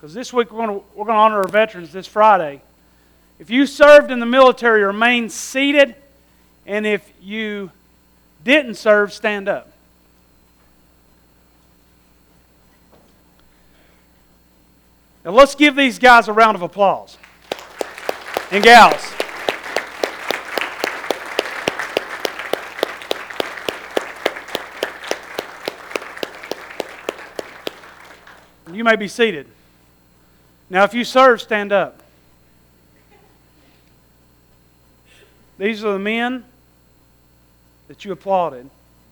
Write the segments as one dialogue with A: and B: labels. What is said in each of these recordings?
A: because this week we're going to honor our veterans this Friday. If you served in the military, remain seated, and if you didn't serve, stand up. Now let's give these guys a round of applause. And gals. You may be seated. Now if you serve, stand up. These are the men that you applauded.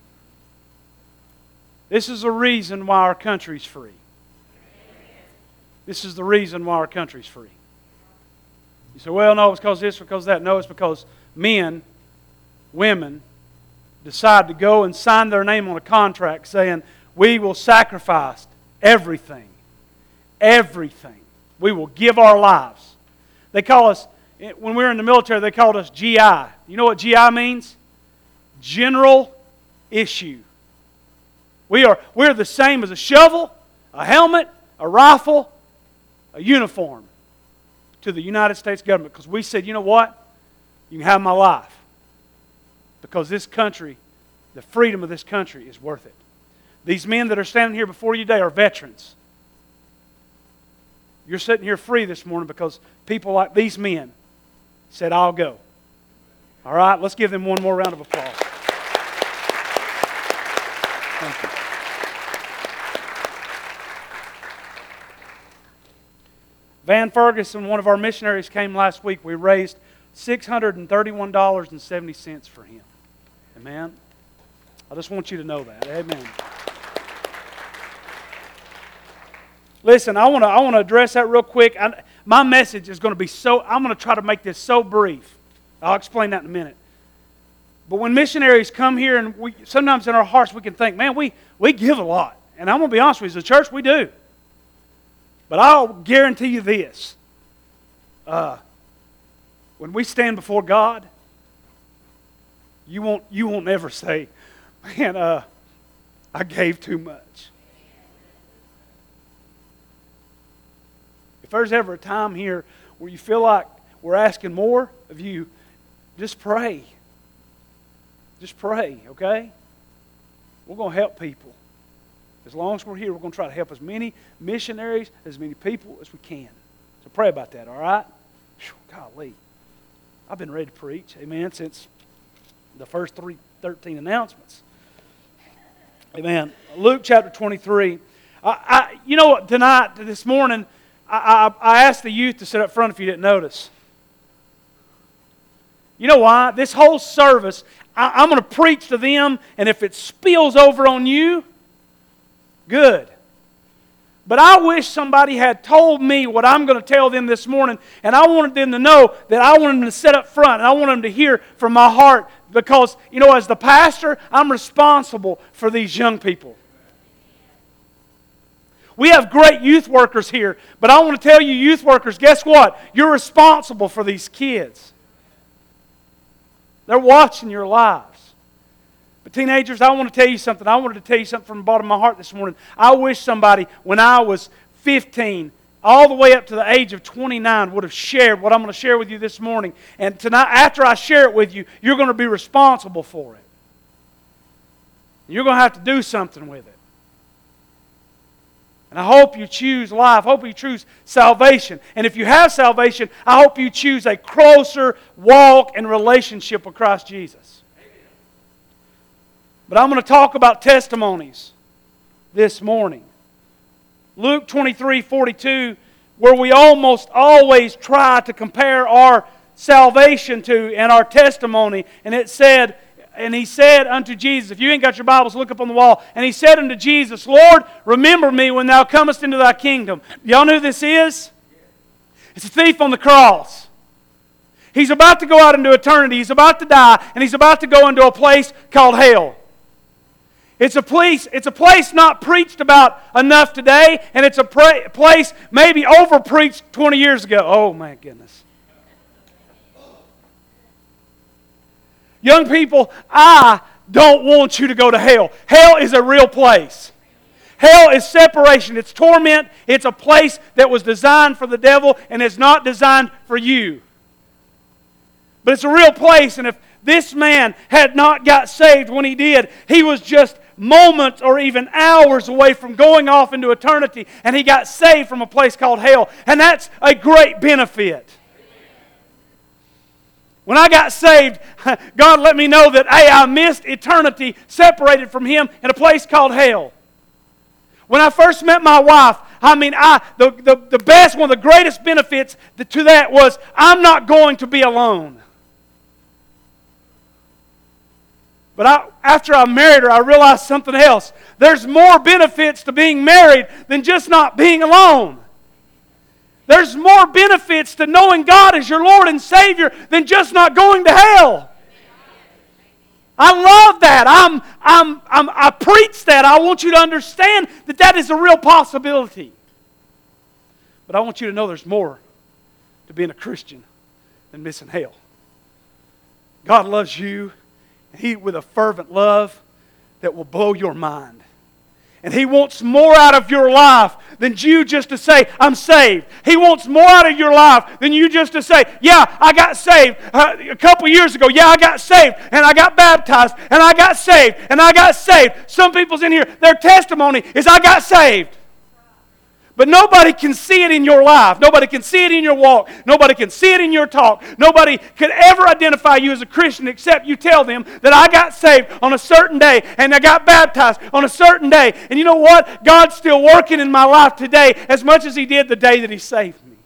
A: This is the reason why our country's free. This is the reason why our country's free. You say, well, no, it's because this, because that. No, it's because men, women, decide to go and sign their name on a contract saying, we will sacrifice everything. Everything. We will give our lives. They call us, when we were in the military, they called us GI. You know what GI means? General issue. We're the same as a shovel, a helmet, a rifle, a uniform to the United States government, because we said, you know what? You can have my life. Because this country, the freedom of this country is worth it. These men that are standing here before you today are veterans. You're sitting here free this morning because people like these men said, I'll go. All right, let's give them one more round of applause. Thank you. Van Ferguson, one of our missionaries, came last week. We raised $631.70 for him. Amen? I just want you to know that. Amen. Listen, I want to address that real quick. My message is going to be I'm going to try to make this so brief. I'll explain that in a minute. But when missionaries come here, and sometimes in our hearts we can think, man, we give a lot. And I'm going to be honest with you, as a church, we do. But I'll guarantee you this. When we stand before God, you won't ever say, man, I gave too much. If there's ever a time here where you feel like we're asking more of you, just pray. Just pray, okay? We're going to help people. As long as we're here, we're going to try to help as many missionaries, as many people as we can. So pray about that, all right? Golly. I've been ready to preach, amen, since the first 13 announcements. Amen. Luke chapter 23. You know what, this morning, I asked the youth to sit up front if you didn't notice. You know why? This whole service, I'm going to preach to them, and if it spills over on you, good. But I wish somebody had told me what I'm going to tell them this morning, and I wanted them to know that I wanted them to sit up front, and I want them to hear from my heart, because, you know, as the pastor, I'm responsible for these young people. We have great youth workers here, but I want to tell you, youth workers, guess what? You're responsible for these kids. They're watching your lives. But teenagers, I want to tell you something. I wanted to tell you something from the bottom of my heart this morning. I wish somebody, when I was 15, all the way up to the age of 29, would have shared what I'm going to share with you this morning. And tonight, after I share it with you, you're going to be responsible for it. You're going to have to do something with it. And I hope you choose life. I hope you choose salvation. And if you have salvation, I hope you choose a closer walk and relationship with Christ Jesus. But I'm going to talk about testimonies this morning. Luke 23:42, where we almost always try to compare our salvation to and our testimony. And it said, and he said unto Jesus, if you ain't got your Bibles, look up on the wall. And he said unto Jesus, Lord, remember me when thou comest into thy kingdom. Y'all know who this is? It's a thief on the cross. He's about to go out into eternity. He's about to die, and he's about to go into a place called hell. It's a place not preached about enough today, and it's a place maybe over-preached 20 years ago. Oh, my goodness. Young people, I don't want you to go to hell. Hell is a real place. Hell is separation. It's torment. It's a place that was designed for the devil and is not designed for you. But it's a real place, and if this man had not got saved when he did, he was just moments or even hours away from going off into eternity, and he got saved from a place called hell. And that's a great benefit. When I got saved, God let me know that, hey, I missed eternity separated from Him in a place called hell. When I first met my wife, the best, one of the greatest benefits to that was I'm not going to be alone. But after I married her, I realized something else. There's more benefits to being married than just not being alone. There's more benefits to knowing God as your Lord and Savior than just not going to hell. I love that. I preach that. I want you to understand that that is a real possibility. But I want you to know there's more to being a Christian than missing hell. God loves you. He with a fervent love that will blow your mind. And He wants more out of your life than you just to say, I'm saved. He wants more out of your life than you just to say, yeah, I got saved a couple years ago. Yeah, I got saved and I got baptized and I got saved and I got saved. Some people's in here, their testimony is I got saved. But nobody can see it in your life. Nobody can see it in your walk. Nobody can see it in your talk. Nobody could ever identify you as a Christian except you tell them that I got saved on a certain day and I got baptized on a certain day. And you know what? God's still working in my life today as much as He did the day that He saved me.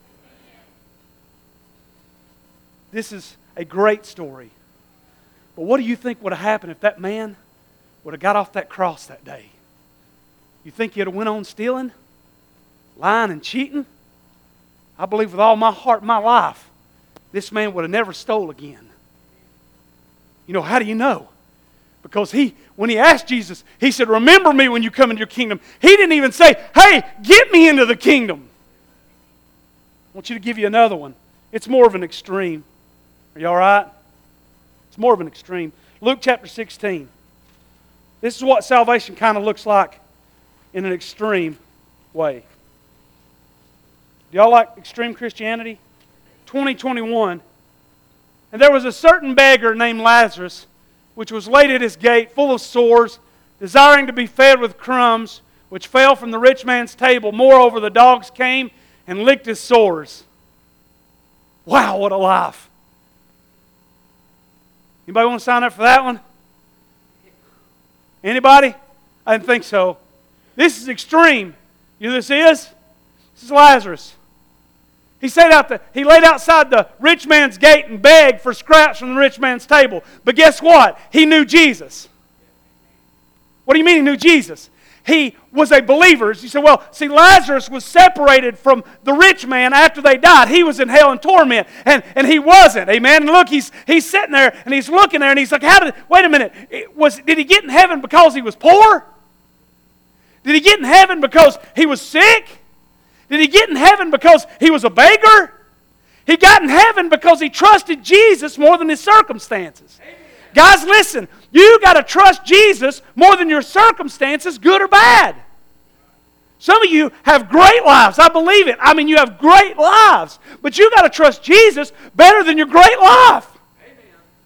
A: This is a great story. But what do you think would have happened if that man would have got off that cross that day? You think he'd have went on stealing? Lying and cheating? I believe with all my heart and my life, this man would have never stole again. You know, how do you know? Because when he asked Jesus, He said, remember me when you come into your kingdom. He didn't even say, hey, get me into the kingdom. I want you to give you another one. It's more of an extreme. Are you all right? It's more of an extreme. Luke chapter 16. This is what salvation kind of looks like in an extreme way. Do y'all like extreme Christianity? 2021. And there was a certain beggar named Lazarus, which was laid at his gate, full of sores, desiring to be fed with crumbs, which fell from the rich man's table. Moreover, the dogs came and licked his sores. Wow, what a life. Anybody want to sign up for that one? Anybody? I didn't think so. This is extreme. You know who this is? This is Lazarus. He laid outside the rich man's gate and begged for scraps from the rich man's table. But guess what? He knew Jesus. What do you mean he knew Jesus? He was a believer. You say, well, see, Lazarus was separated from the rich man after they died. He was in hell and torment, and he wasn't. Amen? And look, he's sitting there, and he's looking there, and he's like, wait a minute, did he get in heaven because he was poor? Did he get in heaven because he was sick? Did he get in heaven because he was a beggar? He got in heaven because he trusted Jesus more than his circumstances. Amen. Guys, listen, you got to trust Jesus more than your circumstances, good or bad. Some of you have great lives. I believe it. I mean, you have great lives. But you got to trust Jesus better than your great life. Amen.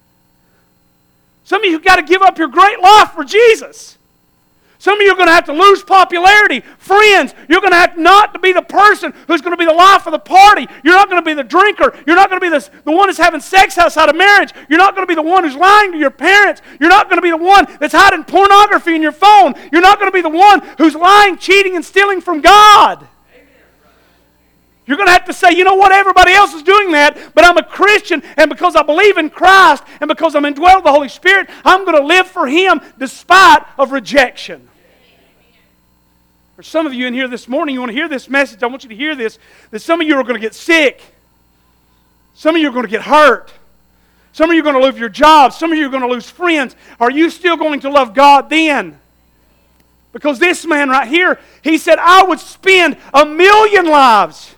A: Some of you got to give up your great life for Jesus. Some of you are going to have to lose popularity, friends. You're going to have not to be the person who's going to be the life of the party. You're not going to be the drinker. You're not going to be the one that's having sex outside of marriage. You're not going to be the one who's lying to your parents. You're not going to be the one that's hiding pornography in your phone. You're not going to be the one who's lying, cheating, and stealing from God. You're going to have to say, you know what, everybody else is doing that, but I'm a Christian, and because I believe in Christ, and because I'm indwelled with the Holy Spirit, I'm going to live for Him despite of rejection. There's some of you in here this morning, you want to hear this message, I want you to hear this, that some of you are going to get sick. Some of you are going to get hurt. Some of you are going to lose your jobs. Some of you are going to lose friends. Are you still going to love God then? Because this man right here, he said, I would spend 1,000,000 lives.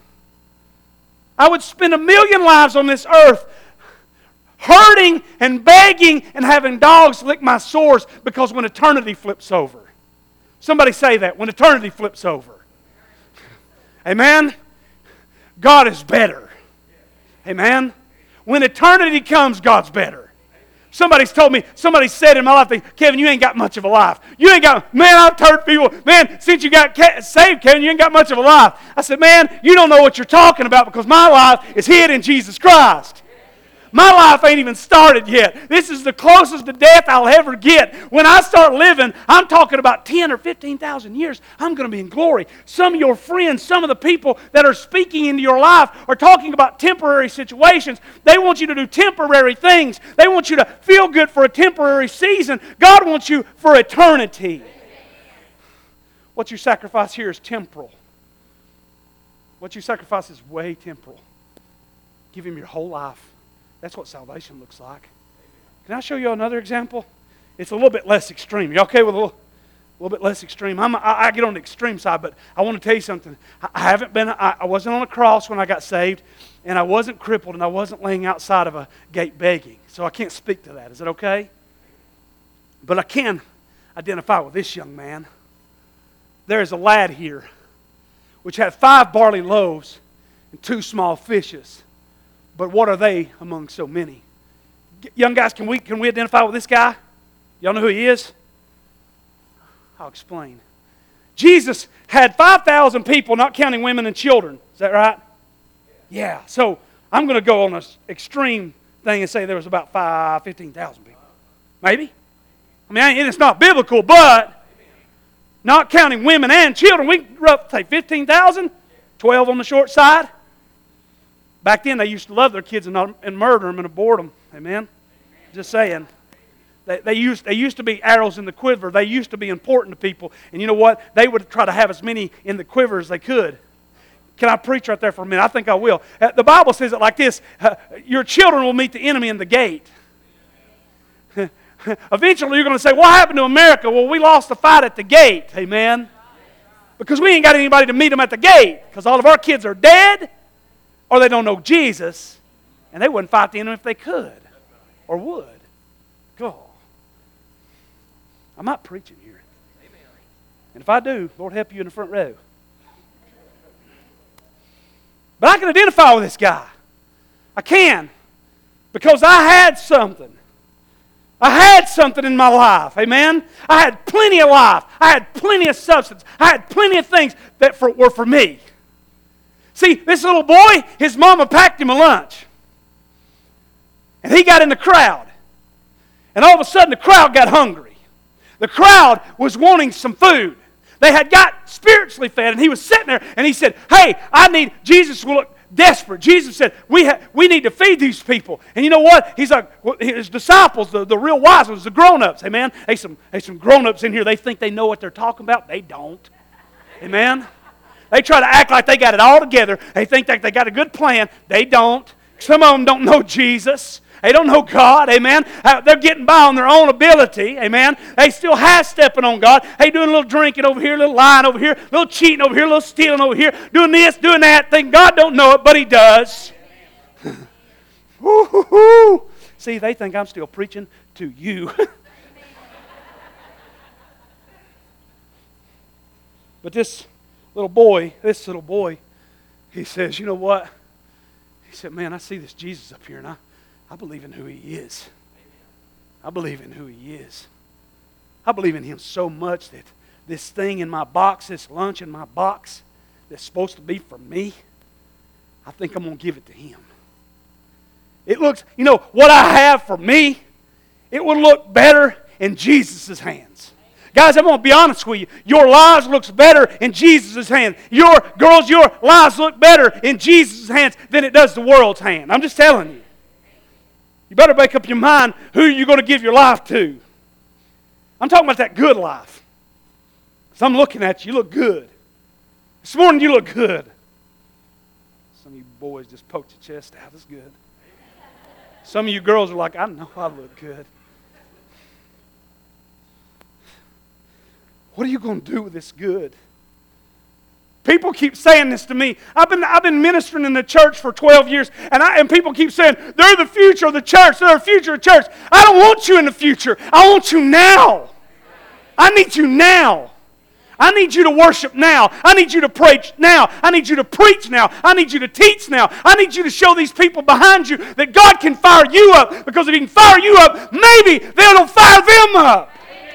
A: I would spend 1,000,000 lives on this earth hurting and begging and having dogs lick my sores because when eternity flips over, Somebody say that when eternity flips over. Amen? God is better. Amen? When eternity comes, God's better. Somebody said in my life, Kevin, you ain't got much of a life. You ain't got, man, I've heard people, man, since you got saved, Kevin, you ain't got much of a life. I said, man, you don't know what you're talking about because my life is hid in Jesus Christ. My life ain't even started yet. This is the closest to death I'll ever get. When I start living, I'm talking about 10 or 15,000 years. I'm going to be in glory. Some of your friends, some of the people that are speaking into your life are talking about temporary situations. They want you to do temporary things. They want you to feel good for a temporary season. God wants you for eternity. What you sacrifice here is temporal. What you sacrifice is way temporal. Give Him your whole life. That's what salvation looks like. Can I show you another example? It's a little bit less extreme. You okay with a little bit less extreme? I get on the extreme side, but I want to tell you something. I wasn't on a cross when I got saved, and I wasn't crippled, and I wasn't laying outside of a gate begging. So I can't speak to that. Is that okay? But I can identify with this young man. There is a lad here which had 5 barley loaves and 2 small fishes. But what are they among so many? Young guys, can we identify with this guy? Y'all know who he is? I'll explain. Jesus had 5,000 people, not counting women and children. Is that right? Yeah. So I'm going to go on an extreme thing and say there was about 15,000 people. Maybe? I mean, it's not biblical, but not counting women and children, we roughly say 15,000, 12 on the short side. Back then, they used to love their kids and murder them and abort them. Amen? Just saying. They used to be arrows in the quiver. They used to be important to people. And you know what? They would try to have as many in the quiver as they could. Can I preach right there for a minute? I think I will. The Bible says it like this. Your children will meet the enemy in the gate. Eventually, you're going to say, what happened to America? Well, we lost the fight at the gate. Amen? Because we ain't got anybody to meet them at the gate. Because all of our kids are dead. Or they don't know Jesus, and they wouldn't fight the enemy if they could, or would. God. I'm not preaching here. And if I do, Lord help you in the front row. But I can identify with this guy. I can. Because I had something. I had something in my life. Amen? I had plenty of life. I had plenty of substance. I had plenty of things that were for me. See, this little boy, his mama packed him a lunch. And he got in the crowd. And all of a sudden, the crowd got hungry. The crowd was wanting some food. They had got spiritually fed, and he was sitting there, and he said, hey, Jesus will look desperate. Jesus said, we need to feed these people. And you know what? He's like, his disciples, the real wise ones, the grown-ups, amen? There's some grown-ups in here, they think they know what they're talking about. They don't. Amen? They try to act like they got it all together. They think that they got a good plan. They don't. Some of them don't know Jesus. They don't know God. Amen. They're getting by on their own ability. Amen. They still half-stepping on God. Hey, doing a little drinking over here, a little lying over here, a little cheating over here, a little stealing over here, doing this, doing that. Thinking God don't know it, but He does. Woo-hoo-hoo. See, they think I'm still preaching to you. But this little boy, he says, you know what? He said, man, I see this Jesus up here, and I believe in who He is. I believe in who He is. I believe in Him so much that this thing in my box, this lunch in my box that's supposed to be for me, I think I'm going to give it to Him. It looks, what I have for me, it would look better in Jesus' hands. Guys, I'm going to be honest with you. Your lives looks better in Jesus' hands. Your lives look better in Jesus' hands than it does the world's hand. I'm just telling you. You better make up your mind who you're going to give your life to. I'm talking about that good life. So I'm looking at you. You look good. This morning you look good. Some of you boys just poked your chest out. That's good. Some of you girls are like, I know I look good. What are you going to do with this good? People keep saying this to me. I've been ministering in the church for 12 years, and people keep saying, they're the future of the church. They're the future of the church. I don't want you in the future. I want you now. I need you now. I need you to worship now. I need you to preach now. I need you to preach now. I need you to teach now. I need you to show these people behind you that God can fire you up. Because if He can fire you up, maybe they'll fire them up.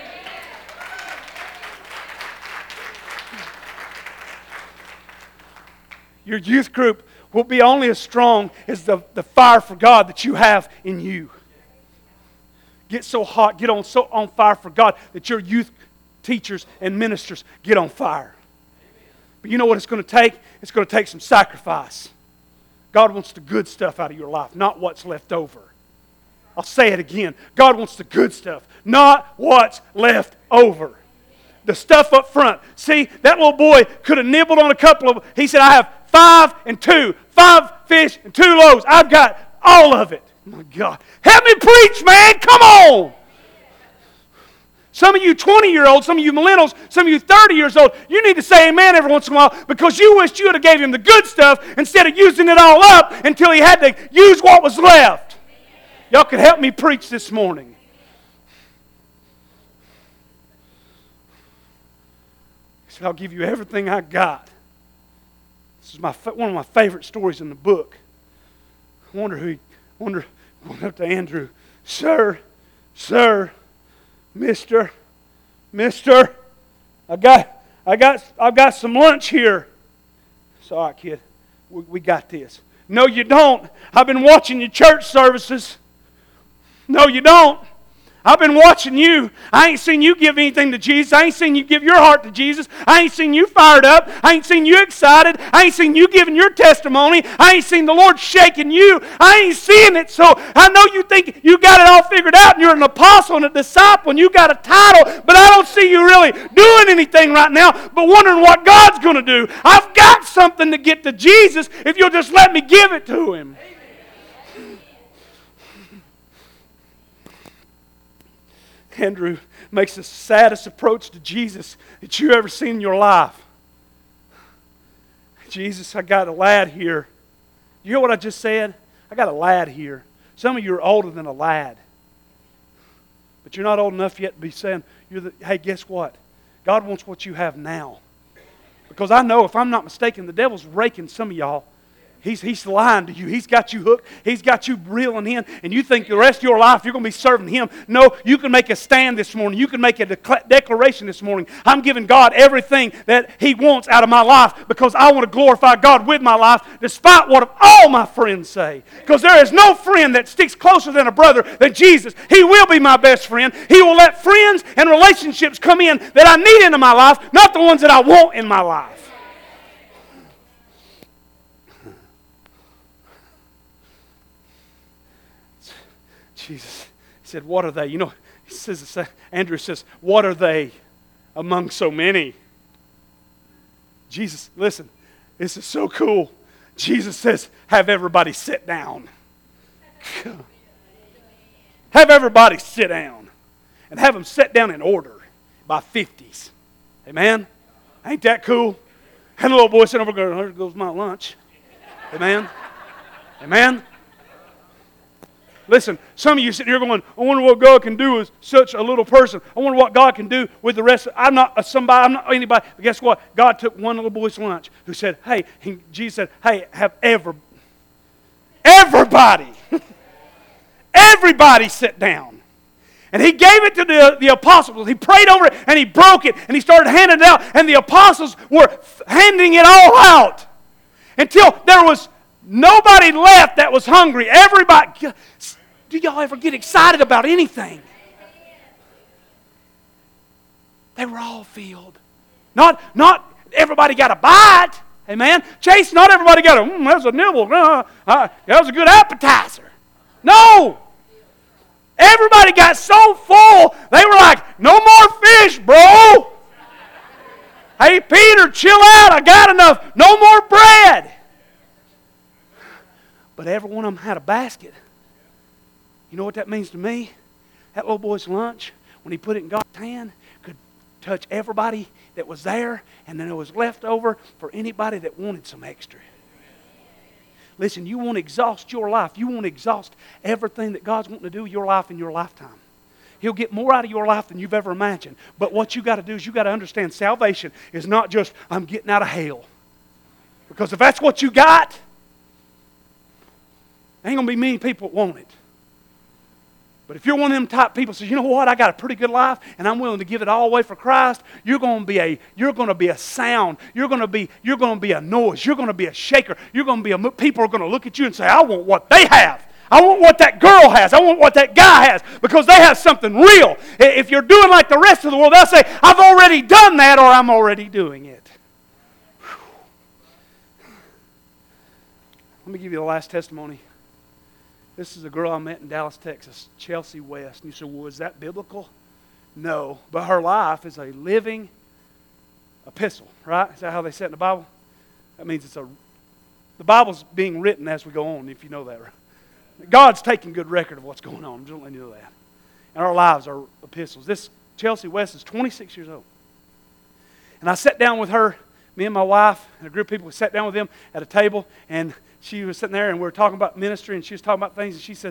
A: Your youth group will be only as strong as the fire for God that you have in you. Get so hot, get so on fire for God that your youth teachers and ministers get on fire. But you know what it's going to take? It's going to take some sacrifice. God wants the good stuff out of your life, not what's left over. I'll say it again. God wants the good stuff, not what's left over. The stuff up front. See, that little boy could have nibbled on a couple of... He said, I have 5 and 2. 5 fish and 2 loaves. I've got all of it. My God. Help me preach, man. Come on. Some of you 20-year-olds, some of you millennials, some of you 30 years old, you need to say amen every once in a while because you wished you would have gave him the good stuff instead of using it all up until he had to use what was left. Y'all can help me preach this morning. He said, I'll give you everything I got. This is one of my favorite stories in the book. I went up to Andrew, Sir, Mister, I've got some lunch here. It's all right, kid. We got this. No, you don't. I've been watching your church services. No, you don't. I've been watching you. I ain't seen you give anything to Jesus. I ain't seen you give your heart to Jesus. I ain't seen you fired up. I ain't seen you excited. I ain't seen you giving your testimony. I ain't seen the Lord shaking you. I ain't seeing it. So I know you think you got it all figured out and you're an apostle and a disciple and you got a title, but I don't see you really doing anything right now, but wondering what God's going to do. I've got something to get to Jesus if you'll just let me give it to Him. Andrew makes the saddest approach to Jesus that you ever seen in your life. Jesus, I got a lad here. You hear what I just said? I got a lad here. Some of you are older than a lad. But you're not old enough yet to be saying, hey, guess what? God wants what you have now. Because I know, if I'm not mistaken, the devil's raking some of y'all. He's lying to you. He's got you hooked. He's got you reeling in. And you think the rest of your life you're going to be serving Him. No, you can make a stand this morning. You can make a declaration this morning. I'm giving God everything that He wants out of my life because I want to glorify God with my life despite what all my friends say. Because there is no friend that sticks closer than a brother than Jesus. He will be my best friend. He will let friends and relationships come in that I need into my life, not the ones that I want in my life. Jesus said, what are they? You know, Andrew says, what are they among so many? Jesus, listen, this is so cool. Jesus says, have everybody sit down. Have everybody sit down. And have them sit down in order by 50s. Amen? Ain't that cool? And the little boy sitting over going, there goes my lunch. Amen? Amen? Listen, some of you sitting here going, I wonder what God can do with such a little person. I wonder what God can do with the rest. I'm not anybody. But guess what? God took one little boy's lunch who said, hey, Jesus said, hey, have everybody, everybody sit down. And He gave it to the apostles. He prayed over it and He broke it and He started handing it out. And the apostles were handing it all out until there was nobody left that was hungry. Everybody. Do y'all ever get excited about anything? They were all filled. Not everybody got a bite. Amen. Chase, not everybody got that was a nibble. That was a good appetizer. No. Everybody got so full, they were like, no more fish, bro. Hey, Peter, chill out. I got enough. No more bread. But every one of them had a basket. You know what that means to me? That little boy's lunch, when he put it in God's hand, could touch everybody that was there, and then it was left over for anybody that wanted some extra. Listen, you want to exhaust your life. You want to exhaust everything that God's wanting to do with your life in your lifetime. He'll get more out of your life than you've ever imagined. But what you got to do is you got to understand salvation is not just, I'm getting out of hell. Because if that's what you got, there ain't going to be many people that want it. But if you're one of them type people who says, you know what, I got a pretty good life and I'm willing to give it all away for Christ, you're going to be a sound. You're going to be a noise. You're going to be a shaker. You're going to be people are going to look at you and say, I want what they have. I want what that girl has. I want what that guy has because they have something real. If you're doing like the rest of the world, they'll say, I've already done that or I'm already doing it. Whew. Let me give you the last testimony. This is a girl I met in Dallas, Texas, Chelsea West. And you say, well, is that biblical? No. But her life is a living epistle, right? Is that how they say it in the Bible? That means the Bible's being written as we go on, if you know that, right? God's taking good record of what's going on. I'm just letting you know that. And our lives are epistles. This Chelsea West is 26 years old. And I sat down with her, me and my wife, and a group of people, we sat down with them at a table, and she was sitting there, and we were talking about ministry, and she was talking about things, and she said,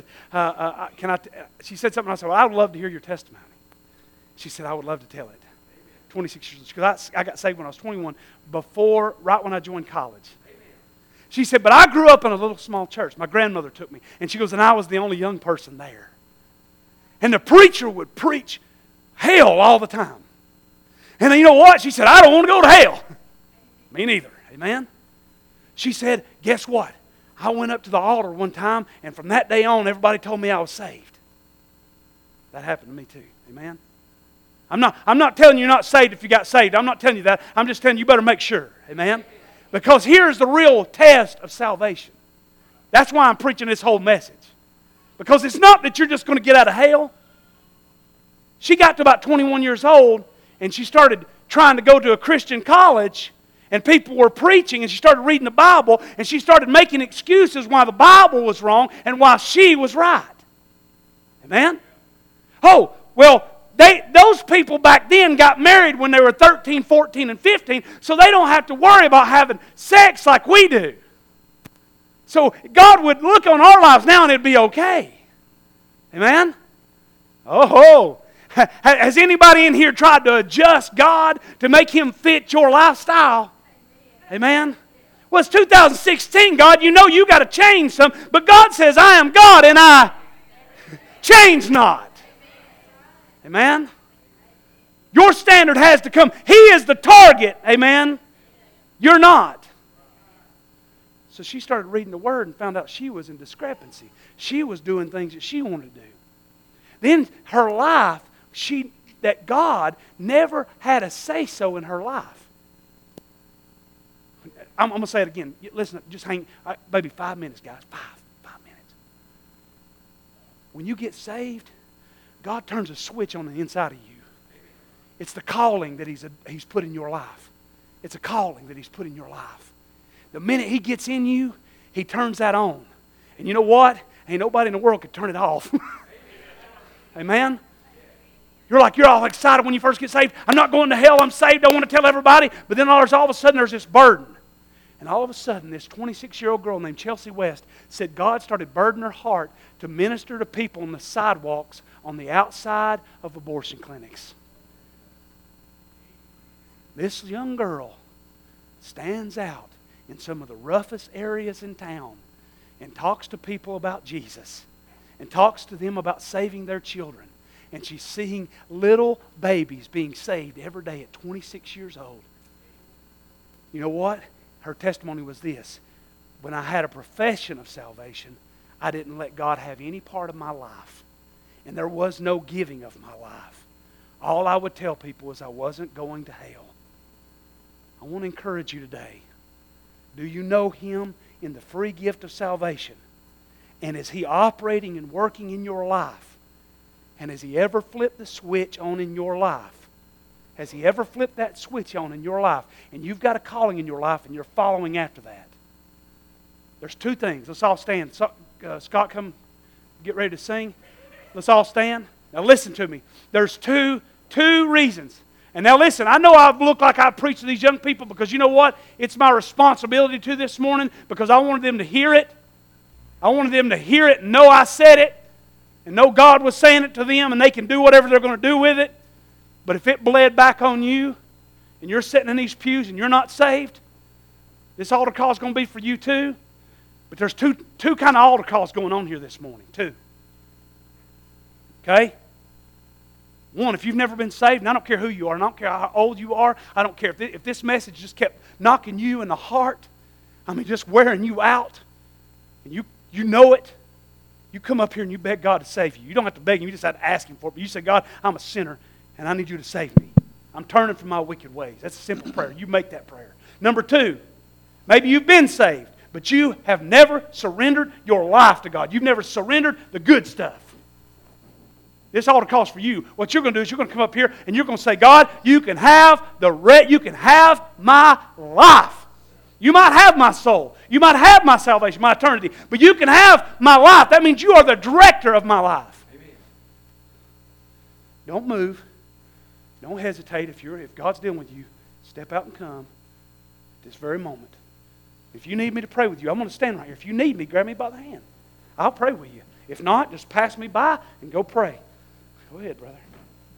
A: she said something, and I said, well, I would love to hear your testimony. She said, I would love to tell it. 26 years old. Because I got saved when I was 21, right when I joined college. She said, but I grew up in a little small church. My grandmother took me. And she goes, and I was the only young person there. And the preacher would preach hell all the time. And you know what? She said, I don't want to go to hell. Me neither. Amen? She said, guess what? I went up to the altar one time, and from that day on, everybody told me I was saved. That happened to me too. Amen? I'm not telling you you're not saved if you got saved. I'm not telling you that. I'm just telling you better make sure. Amen? Because here's the real test of salvation. That's why I'm preaching this whole message. Because it's not that you're just going to get out of hell. She got to about 21 years old, and she started trying to go to a Christian college, and people were preaching, and she started reading the Bible, and she started making excuses why the Bible was wrong and why she was right. Amen? Oh, well, those people back then got married when they were 13, 14, and 15, so they don't have to worry about having sex like we do. So God would look on our lives now and it'd be okay. Amen? Oh, has anybody in here tried to adjust God to make Him fit your lifestyle? Amen? Well, it's 2016, God. You know you got to change some, but God says, I am God and I change not. Amen? Your standard has to come. He is the target. Amen? You're not. So she started reading the Word and found out she was in discrepancy. She was doing things that she wanted to do. Then her life, that God never had a say-so in her life. I'm going to say it again. Listen, just hang, maybe 5 minutes, guys. Five minutes. When you get saved, God turns a switch on the inside of you. It's the calling that He's put in your life. It's a calling that He's put in your life. The minute He gets in you, He turns that on. And you know what? Ain't nobody in the world could turn it off. Amen? You're all excited when you first get saved. I'm not going to hell. I'm saved. I want to tell everybody. But then all of a sudden there's this burden. And all of a sudden this 26-year-old girl named Chelsea West said God started burdening her heart to minister to people on the sidewalks on the outside of abortion clinics. This young girl stands out in some of the roughest areas in town and talks to people about Jesus and talks to them about saving their children. And she's seeing little babies being saved every day at 26 years old. You know what? Her testimony was this. When I had a profession of salvation, I didn't let God have any part of my life. And there was no giving of my life. All I would tell people was I wasn't going to hell. I want to encourage you today. Do you know Him in the free gift of salvation? And is He operating and working in your life? And has He ever flipped the switch on in your life? Has He ever flipped that switch on in your life? And you've got a calling in your life and you're following after that. There's two things. Let's all stand. Scott, come get ready to sing. Let's all stand. Now listen to me. There's two reasons. And now listen, I know I've looked like I've preached to these young people because you know what? It's my responsibility to this morning because I wanted them to hear it. I wanted them to hear it and know I said it. and know God was saying it to them and they can do whatever they're going to do with it. But if it bled back on you and you're sitting in these pews and you're not saved, this altar call is going to be for you too. But there's two kind of altar calls going on here this morning, too. Okay? One, if you've never been saved, and I don't care who you are, and I don't care how old you are, I don't care if this message just kept knocking you in the heart, I mean just wearing you out, and you know it, you come up here and you beg God to save you. You don't have to beg Him, you just have to ask Him for it. But you say, God, I'm a sinner, and I need you to save me. I'm turning from my wicked ways. That's a simple prayer. You make that prayer. Number two, maybe you've been saved, but you have never surrendered your life to God. You've never surrendered the good stuff. This altar calls for you. What you're going to do is you're going to come up here and you're going to say, God, you can have you can have my life. You might have my soul. You might have my salvation, my eternity. But you can have my life. That means you are the director of my life. Amen. Don't move. Don't hesitate. If God's dealing with you, step out and come at this very moment. If you need me to pray with you, I'm going to stand right here. If you need me, grab me by the hand. I'll pray with you. If not, just pass me by and go pray. Go ahead, brother.